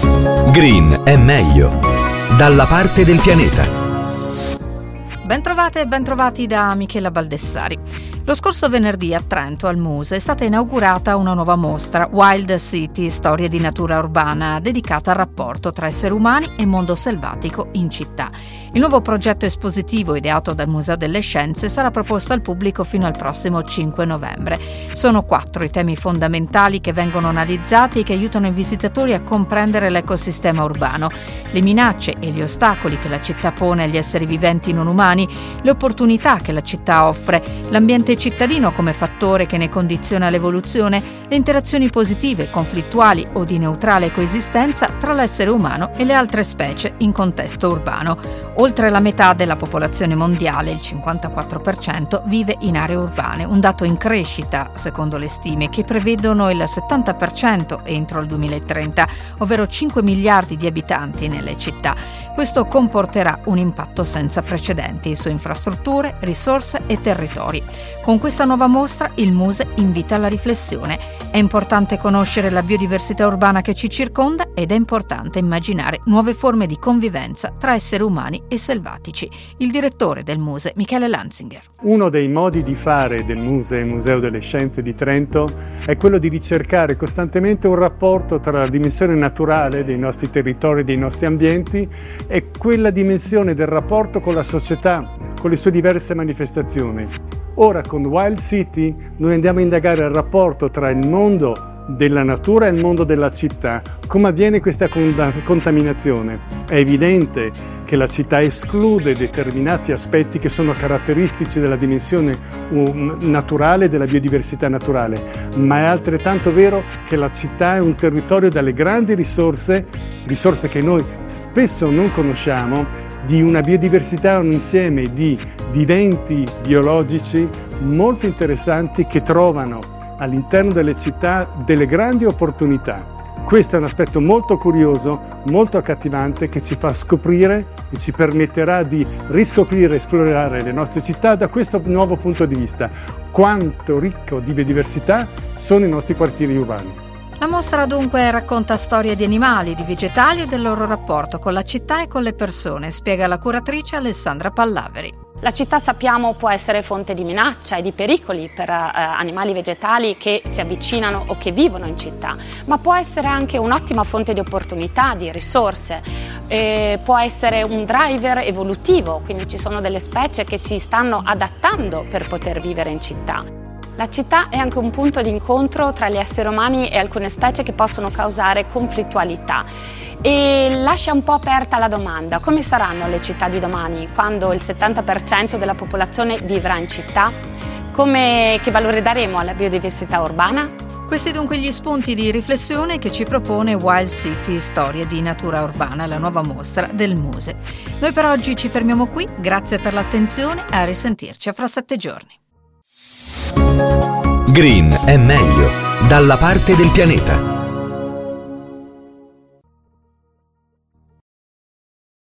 Green è meglio. Dalla parte del pianeta. Bentrovate e bentrovati da Michela Baldessari. Lo scorso venerdì a Trento, al Muse, è stata inaugurata una nuova mostra, Wild City, storie di natura urbana, dedicata al rapporto tra esseri umani e mondo selvatico in città. Il nuovo progetto espositivo, ideato dal Museo delle Scienze, sarà proposto al pubblico fino al prossimo 5 novembre. Sono 4 i temi fondamentali che vengono analizzati e che aiutano i visitatori a comprendere l'ecosistema urbano, le minacce e gli ostacoli che la città pone agli esseri viventi non umani, le opportunità che la città offre, l'ambiente cittadino come fattore che ne condiziona l'evoluzione, le interazioni positive, conflittuali o di neutrale coesistenza tra l'essere umano e le altre specie in contesto urbano. Oltre la metà della popolazione mondiale, il 54%, vive in aree urbane, un dato in crescita secondo le stime che prevedono il 70% entro il 2030, ovvero 5 miliardi di abitanti nelle città. Questo comporterà un impatto senza precedenti su infrastrutture, risorse e territori. Con questa nuova mostra il Muse invita alla riflessione. È importante conoscere la biodiversità urbana che ci circonda ed è importante immaginare nuove forme di convivenza tra esseri umani e selvatici. Il direttore del Muse, Michele Lanzinger. Uno dei modi di fare del Muse, il Museo delle Scienze di Trento, è quello di ricercare costantemente un rapporto tra la dimensione naturale dei nostri territori, dei nostri ambienti e quella dimensione del rapporto con la società, con le sue diverse manifestazioni. Ora con Wild City noi andiamo a indagare il rapporto tra il mondo della natura e il mondo della città. Come avviene questa contaminazione? È evidente che la città esclude determinati aspetti che sono caratteristici della dimensione naturale e della biodiversità naturale, ma è altrettanto vero che la città è un territorio dalle grandi risorse che noi spesso non conosciamo, di una biodiversità, un insieme di viventi biologici molto interessanti che trovano all'interno delle città delle grandi opportunità. Questo è un aspetto molto curioso, molto accattivante, che ci fa scoprire e ci permetterà di riscoprire e esplorare le nostre città da questo nuovo punto di vista. Quanto ricco di biodiversità sono i nostri quartieri urbani. La mostra dunque racconta storie di animali, di vegetali e del loro rapporto con la città e con le persone, spiega la curatrice Alessandra Pallaveri. La città, sappiamo, può essere fonte di minaccia e di pericoli per animali vegetali che si avvicinano o che vivono in città, ma può essere anche un'ottima fonte di opportunità, di risorse, può essere un driver evolutivo, quindi ci sono delle specie che si stanno adattando per poter vivere in città. La città è anche un punto di incontro tra gli esseri umani e alcune specie che possono causare conflittualità e lascia un po' aperta la domanda: come saranno le città di domani quando il 70% della popolazione vivrà in città? Che valore daremo alla biodiversità urbana? Questi dunque gli spunti di riflessione che ci propone Wild City, storie di natura urbana, la nuova mostra del Muse. Noi per oggi ci fermiamo qui, grazie per l'attenzione, a risentirci fra 7 giorni. Green è meglio. Dalla parte del pianeta.